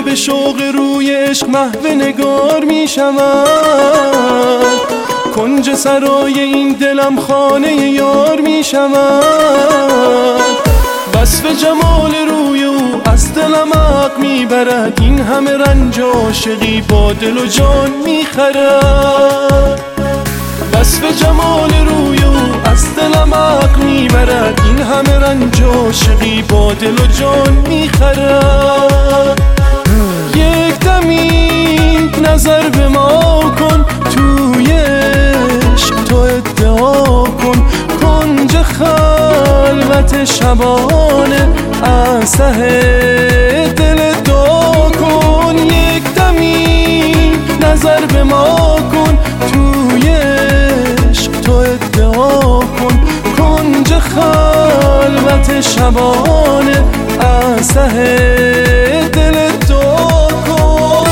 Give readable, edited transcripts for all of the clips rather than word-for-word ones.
به شوق روی عشق محو نگار می شود، کنج سرای این دلم خانه یار می شود. وصف جمال روی او از دلم عقل می برد، این همه رنج عاشقی با دل و جان می خرد. وصف جمال روی او از دلم عقل می برد، این همه رنج عاشقی با دل و جان می خرد. یک دمی نظر به ما کن، توی عشق تو ادعا کن، کنج خلوت شبانه از ته دل دعا کن. یک دمی نظر به ما کن، توی عشق تو ادعا کن، کنج خلوت شبانه از ته دل دعا کن.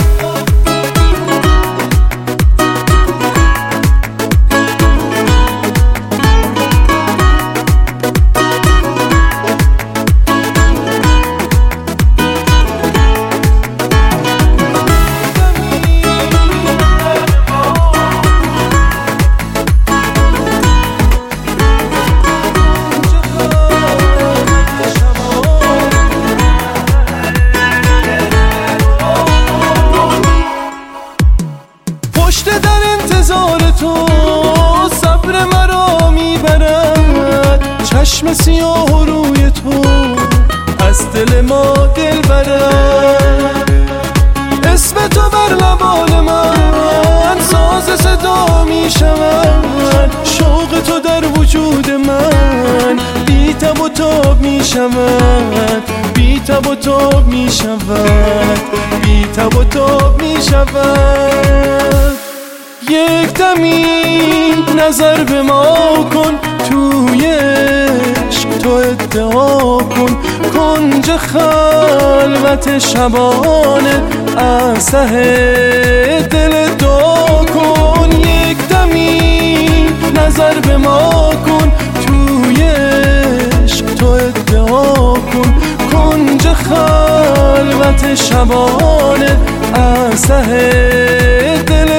پشت در انتظار تو صبر مرا میبرد، چشم سیاه و روی تو از دل ما دل برد. اسم تو بر لبان من ساز صدا میشود، شوق تو در وجود من بی تب و تاب میشود، بی تب و تاب میشود، بی تب و تاب میشود. یک دمی نظر به ما کن، توی عشق تو ادعا کن، کنج خلوت شبانه از ته دل دعا کن. یک دمی نظر به ما کن، توی عشق تو ادعا کن، کنج خلوت شبانه از ته دل